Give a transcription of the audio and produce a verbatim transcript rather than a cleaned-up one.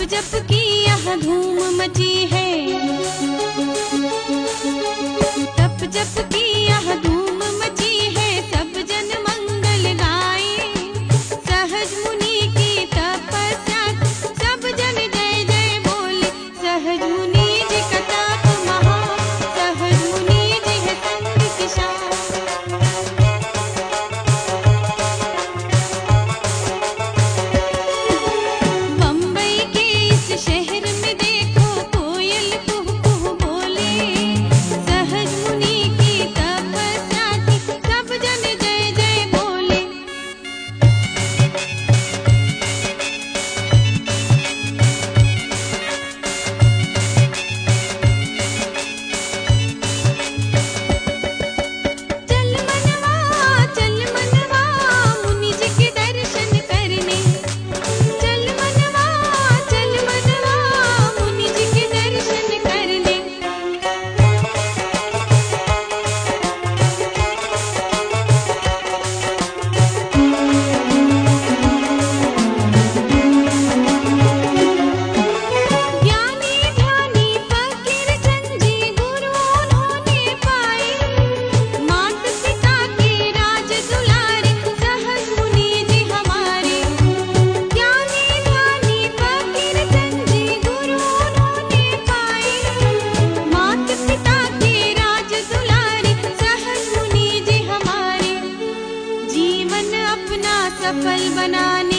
जप की यहाँ धूम मची है, तप जप की यहाँ धूम मची है, सब जन मंगल गाए। सहज मुनि की तपस्या सब जन जय जय बोले। सहज मुनि जी का ताप महा, सहज मुनि जी है संत किशान। बम्बई के इस शहर में देखो कोयल कुहू कुहू बोले। सहज मुनि की तपस्या थी, सब जन जय जय बोले। चल मनवा चल मनवा मुनि जी के दर्शन करने। चल मनवा चल मनवा मुनि जी के दर्शन करने। ज्ञानी ध्यानी फकीर चंजी गुरु उन्होंने पाए। मात पिता के राज दुलारे सहज मुनि जी हमारे। ज्ञानी ध्यानी फकीर चंजी गुरु उन्होंने पाए। मात पिता के राज दुलारे सहज मुनि जी हमारे। जीवन अपना सफल बनाने